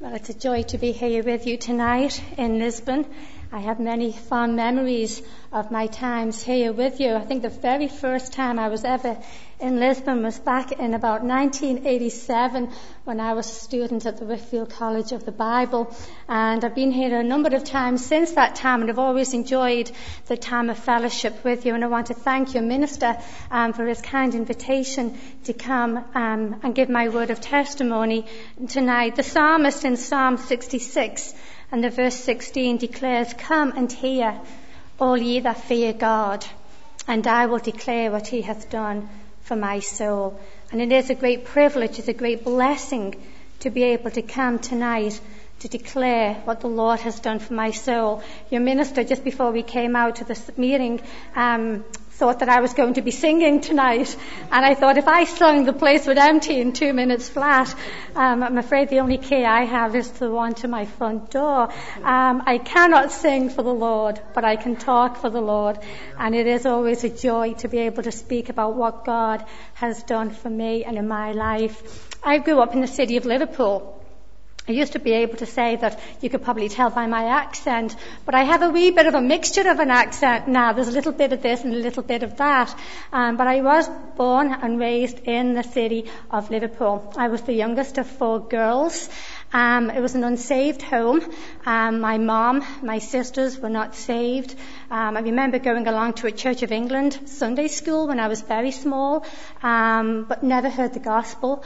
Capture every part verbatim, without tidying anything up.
Well, it's a joy to be here with you tonight in Lisbon. I have many fond memories of my times here with you. I think the very first time I was ever in Lisbon was back in about nineteen eighty-seven when I was a student at the Whitfield College of the Bible. And I've been here a number of times since that time, and I've always enjoyed the time of fellowship with you. And I want to thank your minister um, for his kind invitation to come um, and give my word of testimony tonight. The psalmist in Psalm sixty-six and the verse sixteen declares, "Come and hear, all ye that fear God, and I will declare what he hath done for my soul." And it is a great privilege, it's a great blessing to be able to come tonight to declare what the Lord has done for my soul. Your minister, just before we came out to this meeting, um, thought that I was going to be singing tonight, and I thought if I sung, the place would empty in two minutes flat. Um, I'm afraid the only key I have is the one to my front door. Um, I cannot sing for the Lord, but I can talk for the Lord, and it is always a joy to be able to speak about what God has done for me and in my life. I grew up in the city of Liverpool. I used to be able to say that you could probably tell by my accent, but I have a wee bit of a mixture of an accent now. There's a little bit of this and a little bit of that. Um, but I was born and raised in the city of Liverpool. I was the youngest of four girls. Um, it was an unsaved home. Um, my mom, my sisters were not saved. Um, I remember going along to a Church of England Sunday school when I was very small, um, but never heard the gospel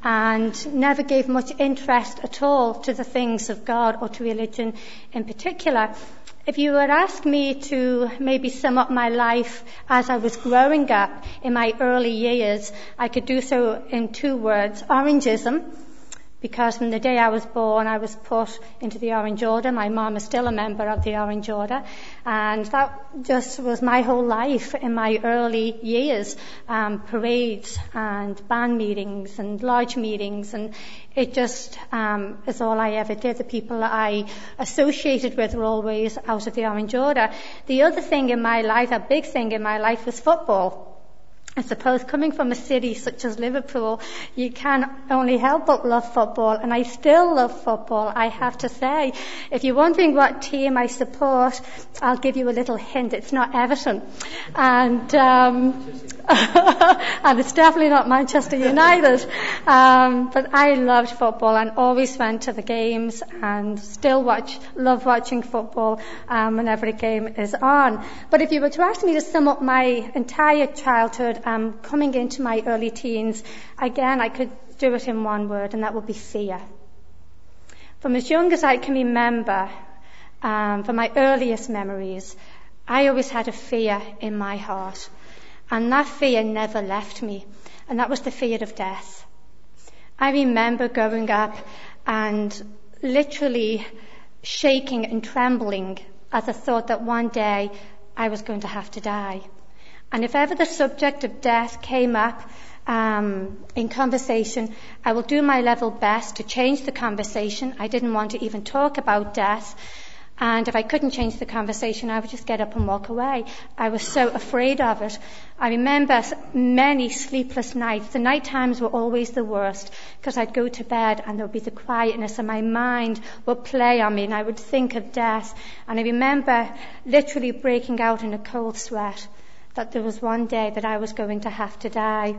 and never gave much interest at all to the things of God or to religion in particular. If you would ask me to maybe sum up my life as I was growing up in my early years, I could do so in two words: orangeism. Because from the day I was born, I was put into the Orange Order. My mom is still a member of the Orange Order. And that just was my whole life in my early years. Um, parades and band meetings and lodge meetings. And it just um, is all I ever did. The people I associated with were always out of the Orange Order. The other thing in my life, a big thing in my life, was football. I suppose coming from a city such as Liverpool, you can only help but love football, and I still love football, I have to say. If you're wondering what team I support, I'll give you a little hint. It's not Everton. And um, and it's definitely not Manchester United. Um, but I loved football and always went to the games and still watch, love watching football um, whenever a game is on. But if you were to ask me to sum up my entire childhood, Um, coming into my early teens, again, I could do it in one word, and that would be fear. From as young as I can remember, um, from my earliest memories, I always had a fear in my heart, and that fear never left me, and that was the fear of death. I remember growing up and literally shaking and trembling at the thought that one day I was going to have to die. And if ever the subject of death came up um, in conversation, I will do my level best to change the conversation. I didn't want to even talk about death. And if I couldn't change the conversation, I would just get up and walk away. I was so afraid of it. I remember many sleepless nights. The night times were always the worst, because I'd go to bed and there would be the quietness and my mind would play on me and I would think of death. And I remember literally breaking out in a cold sweat, that there was one day that I was going to have to die.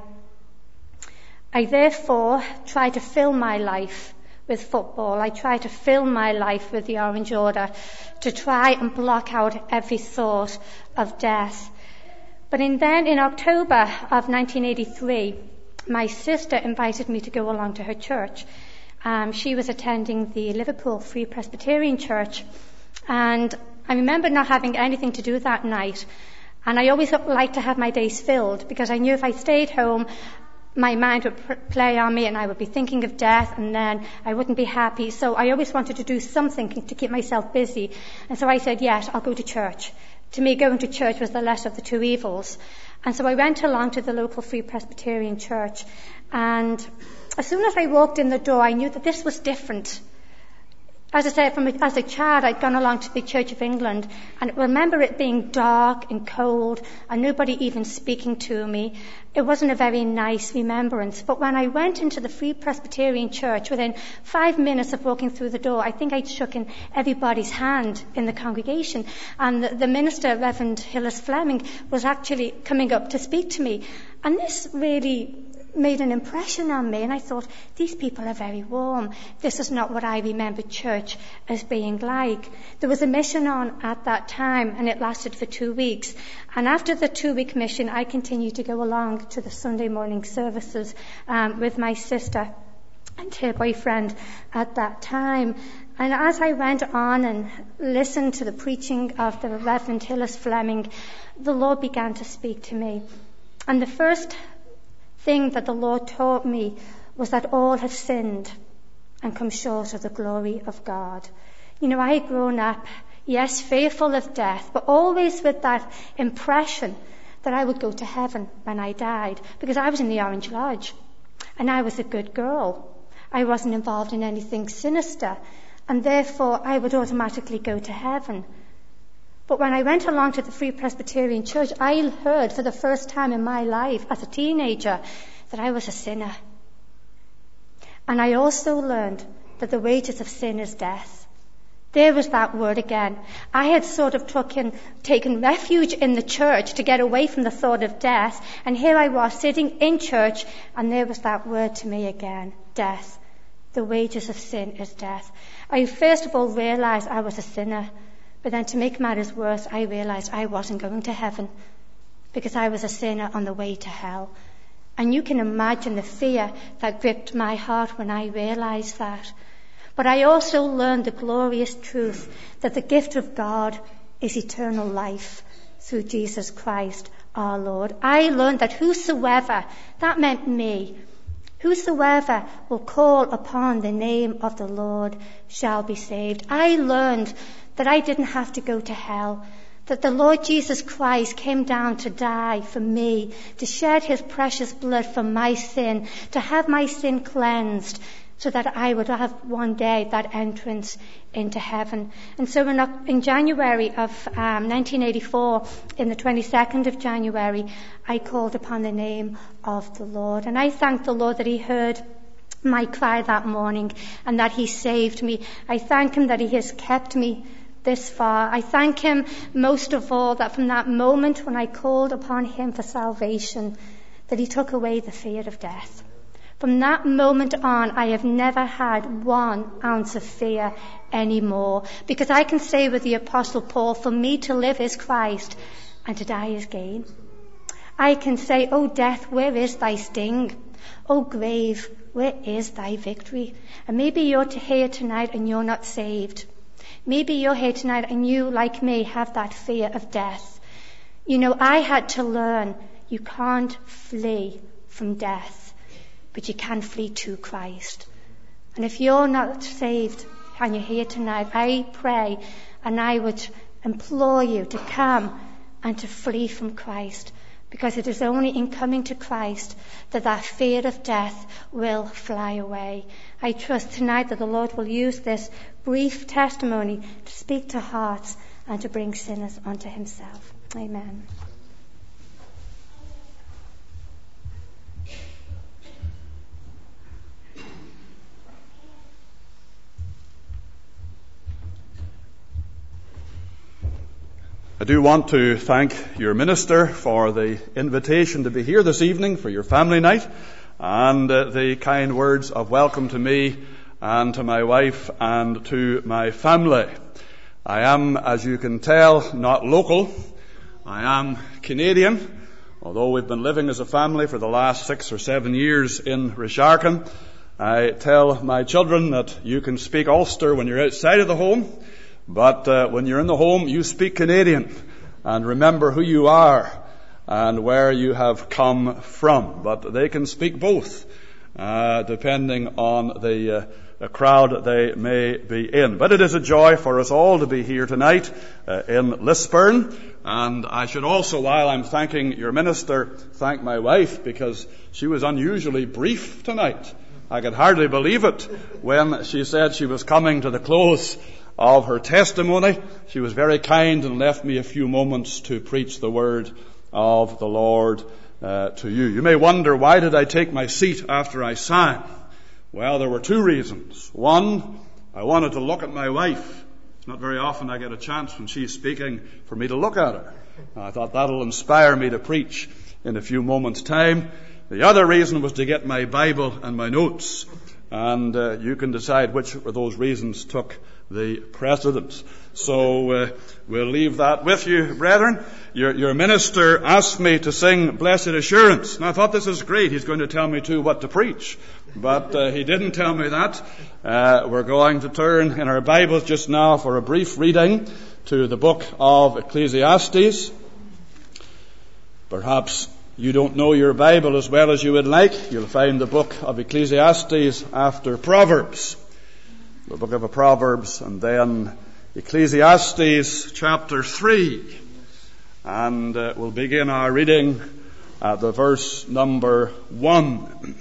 I therefore tried to fill my life with football. I tried to fill my life with the Orange Order to try and block out every thought of death. But in then, in October of nineteen eighty-three, my sister invited me to go along to her church. Um, she was attending the Liverpool Free Presbyterian Church, and I remember not having anything to do that night. And I always liked to have my days filled, because I knew if I stayed home, my mind would pr- play on me and I would be thinking of death, and then I wouldn't be happy. So I always wanted to do something to keep myself busy. And so I said, yes, I'll go to church. To me, going to church was the lesser of the two evils. And so I went along to the local Free Presbyterian Church. And as soon as I walked in the door, I knew that this was different. As I said, from a, as a child, I'd gone along to the Church of England, and I remember it being dark and cold, and nobody even speaking to me. It wasn't a very nice remembrance. But when I went into the Free Presbyterian Church, within five minutes of walking through the door, I think I'd shaken everybody's hand in the congregation. And the, the minister, Reverend Hillis Fleming, was actually coming up to speak to me. And this really made an impression on me, and I thought, these people are very warm. This is not what I remember church as being like. There was a mission on at that time, and it lasted for two weeks. And after the two-week mission, I continued to go along to the Sunday morning services um, with my sister and her boyfriend at that time. And as I went on and listened to the preaching of the Reverend Hillis Fleming, the Lord began to speak to me. And the first thing that the Lord taught me was that all have sinned and come short of the glory of God. You know, I had grown up, yes, fearful of death, but always with that impression that I would go to heaven when I died, because I was in the Orange Lodge and I was a good girl. I wasn't involved in anything sinister, and therefore I would automatically go to heaven. But when I went along to the Free Presbyterian Church, I heard for the first time in my life as a teenager that I was a sinner. And I also learned that the wages of sin is death. There was that word again. I had sort of taken, taken refuge in the church to get away from the thought of death, and here I was sitting in church, and there was that word to me again, death. The wages of sin is death. I first of all realized I was a sinner. But then to make matters worse, I realized I wasn't going to heaven because I was a sinner on the way to hell. And you can imagine the fear that gripped my heart when I realized that. But I also learned the glorious truth that the gift of God is eternal life through Jesus Christ our Lord. I learned that whosoever, that meant me, whosoever will call upon the name of the Lord shall be saved. I learned that I didn't have to go to hell, that the Lord Jesus Christ came down to die for me, to shed his precious blood for my sin, to have my sin cleansed, so that I would have one day that entrance into heaven. And so in, in January of um, nineteen eighty-four, in the twenty-second of January, I called upon the name of the Lord. And I thank the Lord that he heard my cry that morning and that he saved me. I thank him that he has kept me this far. I thank him most of all that from that moment when I called upon him for salvation, that he took away the fear of death. From that moment on, I have never had one ounce of fear anymore, because I can say with the Apostle Paul, for me to live is Christ and to die is gain. I can say, O death, where is thy sting? O grave, where is thy victory? And maybe you're here tonight and you're not saved. Maybe you're here tonight and you, like me, have that fear of death. You know, I had to learn you can't flee from death, but you can flee to Christ. And if you're not saved and you're here tonight, I pray and I would implore you to come and to flee from Christ, because it is only in coming to Christ that that fear of death will fly away. I trust tonight that the Lord will use this brief testimony to speak to hearts and to bring sinners unto himself. Amen. I do want to thank your minister for the invitation to be here this evening for your family night, and uh, the kind words of welcome to me and to my wife and to my family. I am, as you can tell, not local. I am Canadian, although we've been living as a family for the last six or seven years in Risharkin. I tell my children that you can speak Ulster when you're outside of the home, but uh, when you're in the home, you speak Canadian, and remember who you are and where you have come from. But they can speak both, uh, depending on the, uh, the crowd they may be in. But it is a joy for us all to be here tonight uh, in Lisburn. And I should also, while I'm thanking your minister, thank my wife, because she was unusually brief tonight. I could hardly believe it when she said she was coming to the close of her testimony. She was very kind and left me a few moments to preach the word of the Lord uh, to you. You may wonder, why did I take my seat after I sang? Well, there were two reasons. One, I wanted to look at my wife. It's not very often I get a chance when she's speaking for me to look at her. I thought that'll inspire me to preach in a few moments' time. The other reason was to get my Bible and my notes. And uh, you can decide which of those reasons took the precedence. So uh, we'll leave that with you, brethren. Your, your minister asked me to sing Blessed Assurance. And I thought, this is great. He's going to tell me too what to preach. But uh, he didn't tell me that. Uh, we're going to turn in our Bibles just now for a brief reading to the book of Ecclesiastes. Perhaps you don't know your Bible as well as you would like. You'll find the book of Ecclesiastes after Proverbs. The book of Proverbs and then Ecclesiastes chapter three. And uh, we'll begin our reading at the verse number one.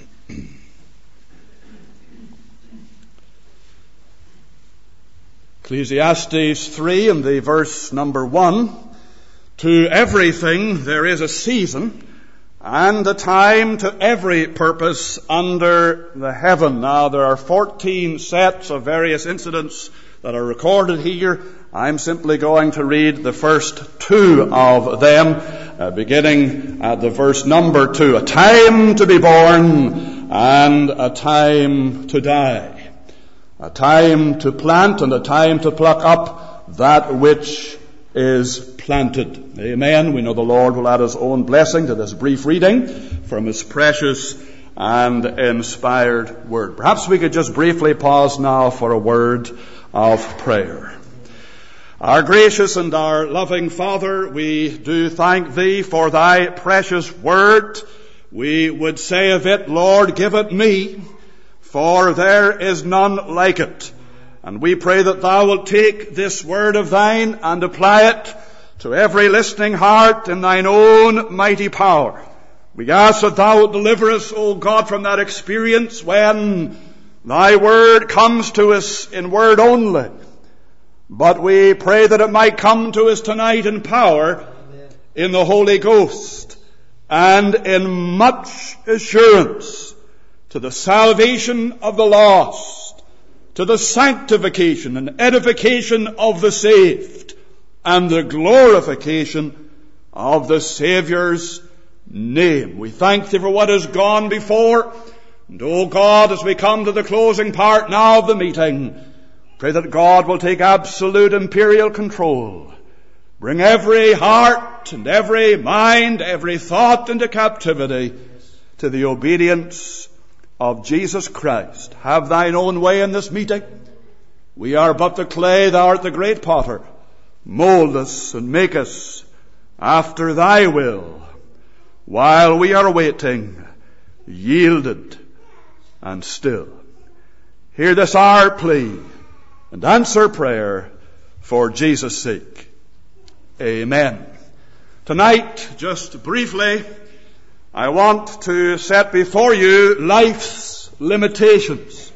Ecclesiastes three and the verse number one. To everything there is a season and a time to every purpose under the heaven. Now, there are fourteen sets of various incidents that are recorded here. I'm simply going to read the first two of them, uh, beginning at the verse number two. A time to be born and a time to die. A time to plant and a time to pluck up that which is planted. Amen. We know the Lord will add His own blessing to this brief reading from His precious and inspired word. Perhaps we could just briefly pause now for a word of prayer. Our gracious and our loving Father, we do thank Thee for Thy precious word. We would say of it, Lord, give it me, for there is none like it. And we pray that Thou wilt take this word of Thine and apply it to every listening heart in Thine own mighty power. We ask that Thou wilt deliver us, O God, from that experience when Thy word comes to us in word only. But we pray that it might come to us tonight in power, in the Holy Ghost, and in much assurance to the salvation of the lost, to the sanctification and edification of the saved, and the glorification of the Saviour's name. We thank Thee for what has gone before. And, O God, as we come to the closing part now of the meeting, pray that God will take absolute imperial control. Bring every heart and every mind, every thought into captivity to the obedience of Jesus Christ. Have Thine own way in this meeting. We are but the clay, Thou art the great potter. Mold us and make us after Thy will, while we are waiting, yielded and still. Hear this our plea, and answer prayer for Jesus' sake. Amen. Tonight, just briefly, I want to set before you life's limitations.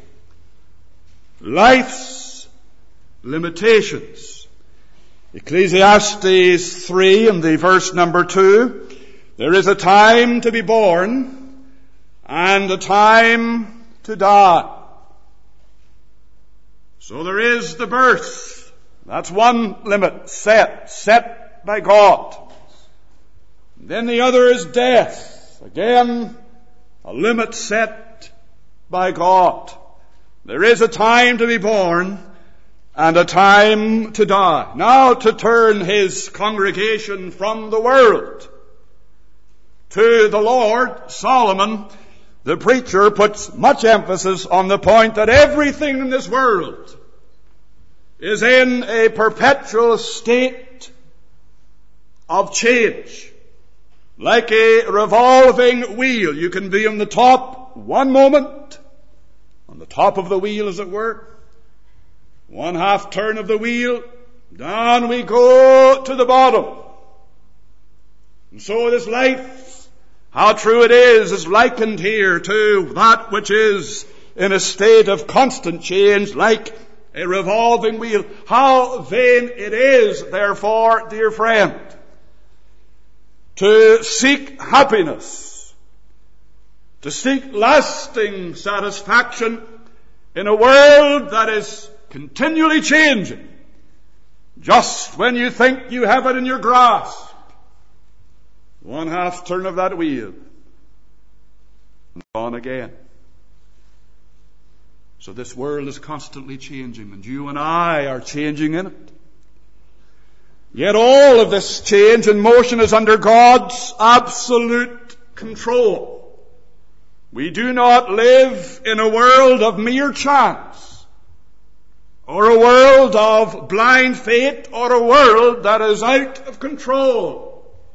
Life's limitations. Ecclesiastes three and the verse number two. There is a time to be born and a time to die. So there is the birth. That's one limit set, set by God. Then the other is death. Again, a limit set by God. There is a time to be born and a time to die. Now to turn his congregation from the world to the Lord, Solomon, the preacher, puts much emphasis on the point that everything in this world is in a perpetual state of change. Like a revolving wheel. You can be on the top one moment, on the top of the wheel as it were. One half turn of the wheel, down we go to the bottom. And so this life, how true it is, is likened here to that which is in a state of constant change like a revolving wheel. How vain it is, therefore, dear friend, to seek happiness, to seek lasting satisfaction in a world that is continually changing. Just when you think you have it in your grasp, one half turn of that wheel, and on again. So this world is constantly changing, and you and I are changing in it. Yet all of this change and motion is under God's absolute control. We do not live in a world of mere chance, or a world of blind fate, or a world that is out of control.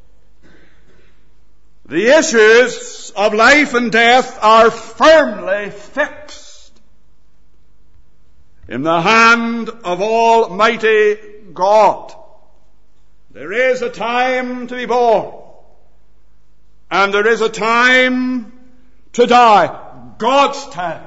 The issues of life and death are firmly fixed in the hand of Almighty God. There is a time to be born, and there is a time to die. God's time.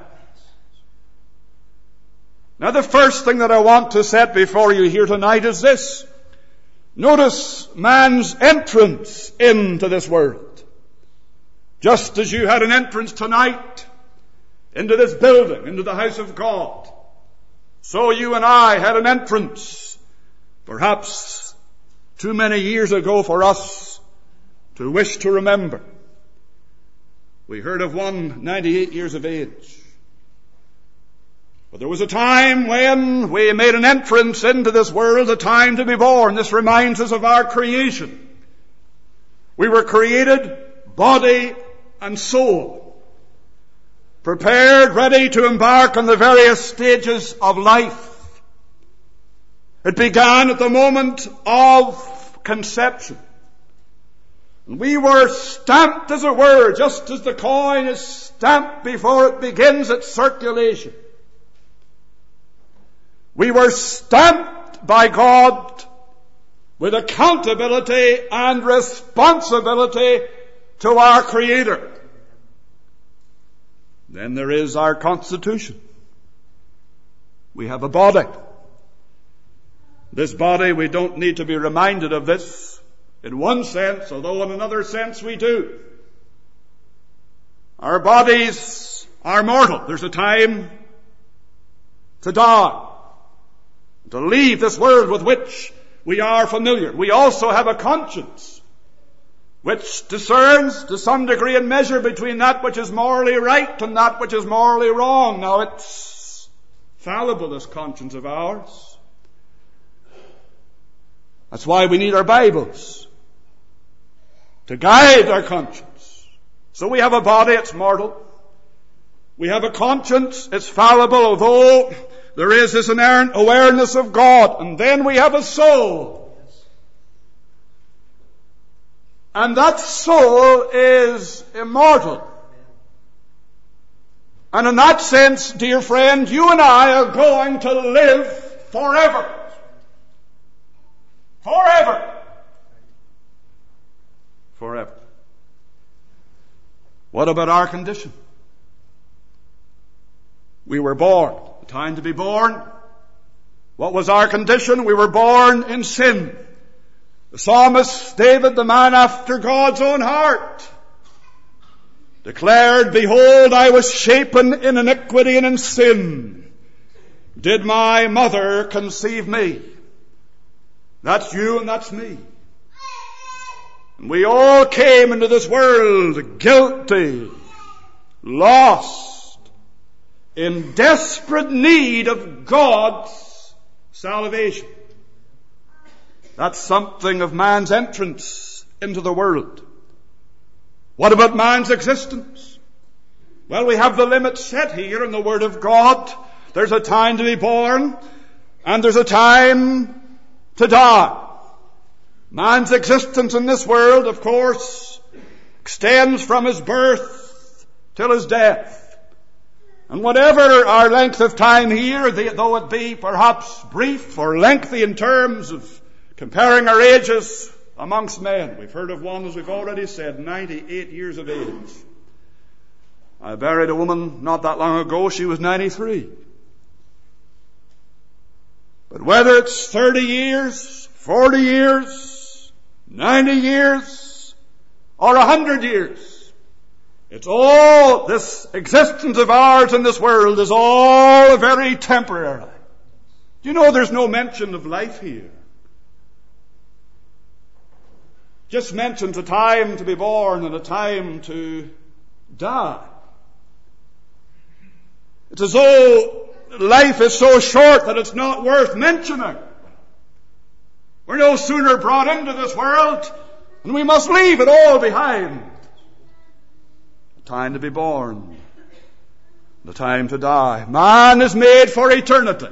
Now the first thing that I want to set before you here tonight is this. Notice man's entrance into this world. Just as you had an entrance tonight into this building, into the house of God, so you and I had an entrance, perhaps too many years ago for us to wish to remember. We heard of one ninety-eight years of age. But there was a time when we made an entrance into this world, a time to be born. This reminds us of our creation. We were created body and soul, prepared, ready to embark on the various stages of life. It began at the moment of conception. And we were stamped, as it were, just as the coin is stamped before it begins its circulation. We were stamped by God with accountability and responsibility to our Creator. Then there is our constitution. We have a body. This body, we don't need to be reminded of this in one sense, although in another sense we do. Our bodies are mortal. There's a time to die, to leave this world with which we are familiar. We also have a conscience which discerns to some degree and measure between that which is morally right and that which is morally wrong. Now it's fallible, this conscience of ours. That's why we need our Bibles to guide our conscience. So we have a body, it's mortal. We have a conscience, it's fallible, although there is this inherent awareness of God. And then we have a soul. And that soul is immortal. And in that sense, dear friend, you and I are going to live forever. Forever. Forever. What about our condition? We were born. The time to be born. What was our condition? We were born in sin. The psalmist David, the man after God's own heart, declared, "Behold, I was shapen in iniquity and in sin. Did my mother conceive me?" That's you and that's me. And we all came into this world guilty, lost, in desperate need of God's salvation. That's something of man's entrance into the world. What about man's existence? Well, we have the limit set here in the Word of God. There's a time to be born, and there's a time to die. Man's existence in this world, of course, extends from his birth till his death. And whatever our length of time here, though it be perhaps brief or lengthy in terms of comparing our ages amongst men. We've heard of one, as we've already said, ninety-eight years of age. I buried a woman not that long ago. She was ninety-three. But whether it's thirty years, forty years, ninety years, or a hundred years, it's all, this existence of ours in this world is all very temporary. Do you know there's no mention of life here? Just mentions a time to be born and a time to die. It's as though life is so short that it's not worth mentioning. We're no sooner brought into this world and we must leave it all behind. The time to be born, the time to die. Man is made for eternity.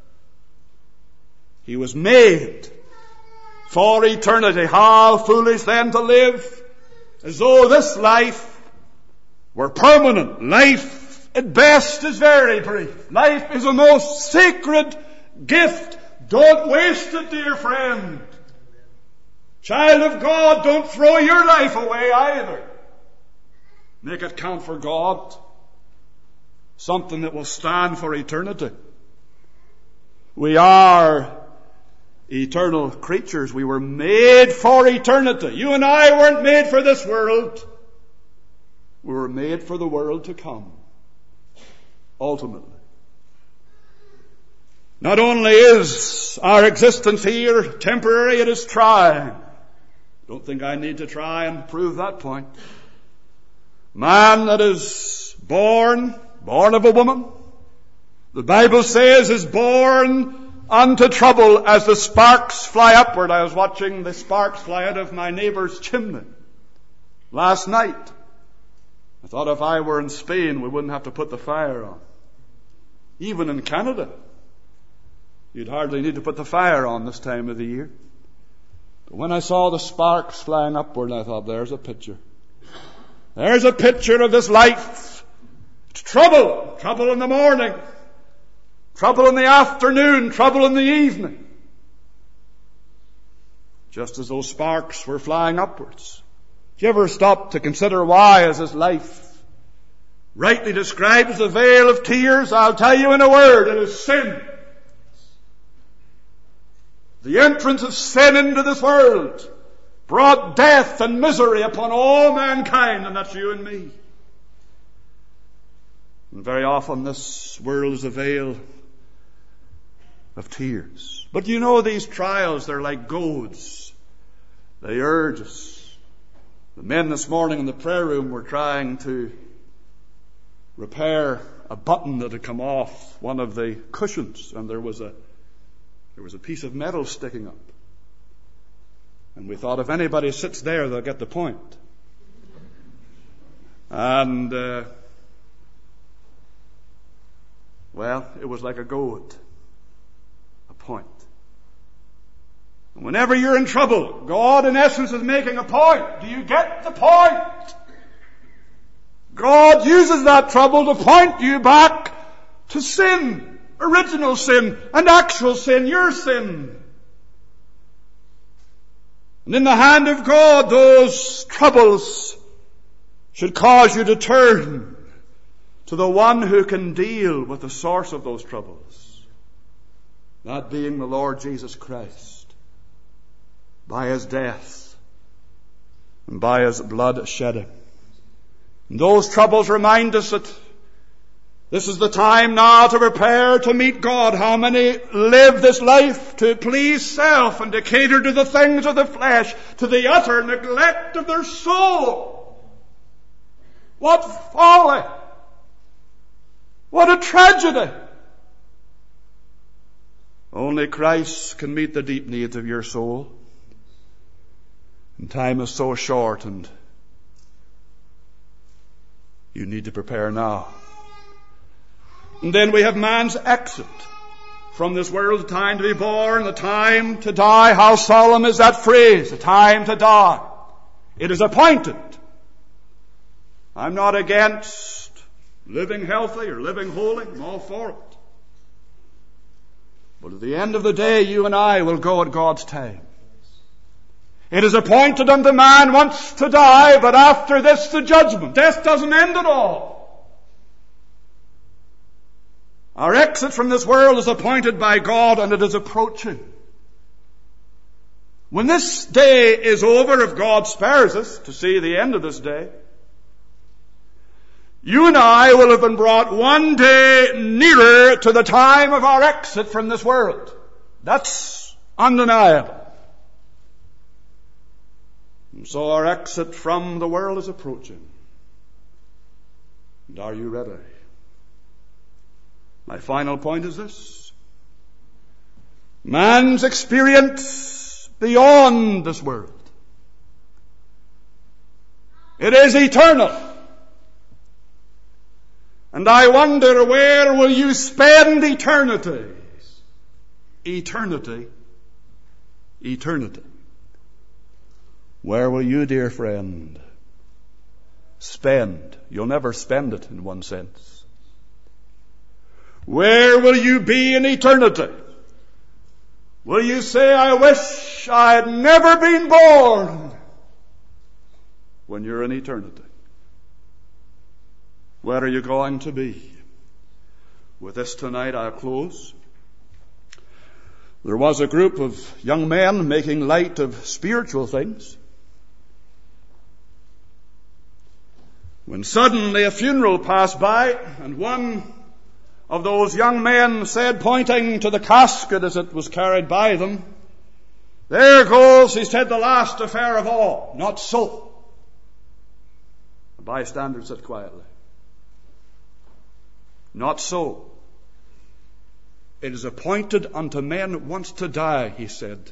He was made for eternity. How foolish then to live as though this life were permanent. Life at best is very brief. Life is a most sacred gift. Don't waste it, dear friend. Child of God, don't throw your life away either. Make it count for God. Something that will stand for eternity. We are eternal creatures. We were made for eternity. You and I weren't made for this world. We were made for the world to come. Ultimately. Not only is our existence here temporary, it is trying. Don't think I need to try and prove that point. Man that is born, born of a woman, the Bible says is born unto trouble as the sparks fly upward. I was watching the sparks fly out of my neighbor's chimney last night. I thought if I were in Spain, we wouldn't have to put the fire on. Even in Canada, you'd hardly need to put the fire on this time of the year. But when I saw the sparks flying upward, I thought, there's a picture. There's a picture of this life. It's trouble. Trouble in the morning. Trouble in the afternoon. Trouble in the evening. Just as those sparks were flying upwards. Do you ever stop to consider why is this life rightly described as a vale of tears? I'll tell you in a word, it is sin. The entrance of sin into this world brought death and misery upon all mankind, and that's you and me. And very often this world is a vale of tears. But you know, these trials, they're like goads. They urge us. The men this morning in the prayer room were trying to repair a button that had come off one of the cushions, and there was a there was a piece of metal sticking up. And we thought, if anybody sits there, they'll get the point. And uh, well, it was like a goad, a point. And whenever you're in trouble, God in essence is making a point. Do you get the point? God uses that trouble to point you back to sin, original sin, and actual sin, your sin. And in the hand of God, those troubles should cause you to turn to the one who can deal with the source of those troubles. That being the Lord Jesus Christ, by His death and by His blood shedding. And those troubles remind us that this is the time now to prepare to meet God. How many live this life to please self and to cater to the things of the flesh, to the utter neglect of their soul? What folly! What a tragedy! Only Christ can meet the deep needs of your soul. And time is so short, and you need to prepare now. And then we have man's exit from this world, the time to be born, the time to die. How solemn is that phrase, the time to die. It is appointed. I'm not against living healthy or living holy. I'm all for it. But at the end of the day, you and I will go at God's time. It is appointed unto man once to die, but after this the judgment. Death doesn't end at all. Our exit from this world is appointed by God, and it is approaching. When this day is over, if God spares us to see the end of this day, you and I will have been brought one day nearer to the time of our exit from this world. That's undeniable. And so our exit from the world is approaching. And are you ready? My final point is this. Man's experience beyond this world, it is eternal. And I wonder, where will you spend eternity? Eternity. Eternity. Where will you, dear friend, spend? You'll never spend it in one sense. Where will you be in eternity? Will you say, I wish I had never been born, when you're in eternity? Where are you going to be? With this tonight I'll close. There was a group of young men making light of spiritual things, when suddenly a funeral passed by, and one of those young men said, pointing to the casket as it was carried by them, there goes, he said, the last affair of all. Not so. The bystander said quietly, not so. It is appointed unto men once to die, he said.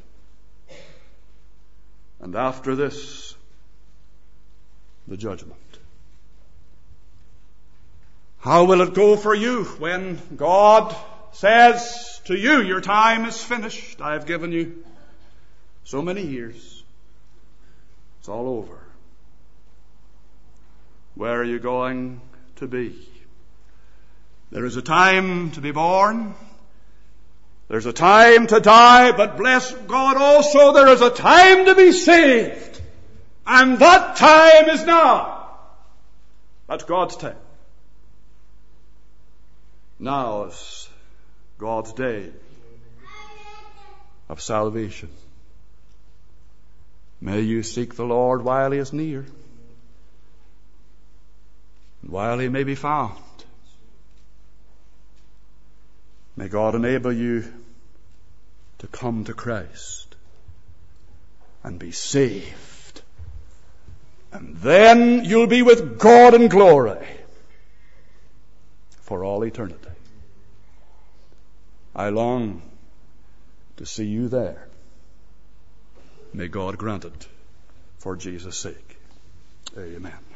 And after this, the judgment. How will it go for you when God says to you, your time is finished. I have given you so many years. It's all over. Where are you going to be? There is a time to be born. There's a time to die, but bless God also, there is a time to be saved. And that time is now. That's God's time. Now is God's day of salvation. May you seek the Lord while He is near, and while He may be found. May God enable you to come to Christ and be saved. And then you'll be with God in glory for all eternity. I long to see you there. May God grant it for Jesus' sake. Amen.